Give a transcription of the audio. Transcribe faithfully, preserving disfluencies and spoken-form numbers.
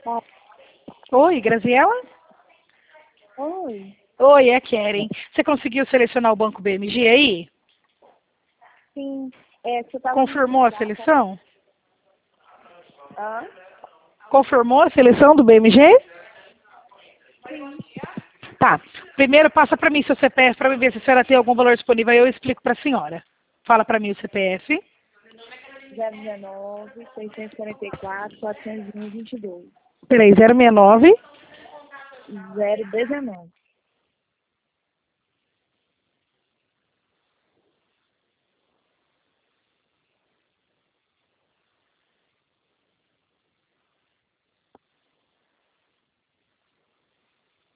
Tá. Oi, Graziela? Oi. Oi, é a Keren. Você conseguiu selecionar o Banco B M G aí? Sim. É, você tava Confirmou a seleção? Hã? Confirmou a seleção do B M G? Sim. Tá. Primeiro passa para mim seu C P F para ver se a senhora tem algum valor disponível. Aí eu explico para a senhora. Fala para mim o C P F. zero dezenove, seiscentos e quarenta e quatro, quatrocentos e um, vinte e dois. Peraí, zero seis nove. zero dezenove.